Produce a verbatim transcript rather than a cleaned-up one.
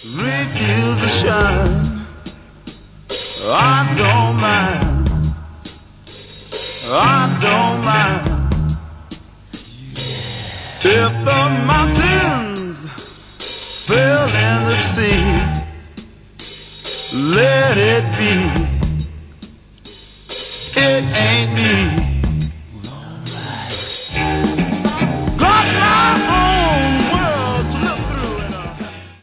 refuse to shine. I don't mind. I don't mind. If the mountains fell in the sea, let it be. It ain't me.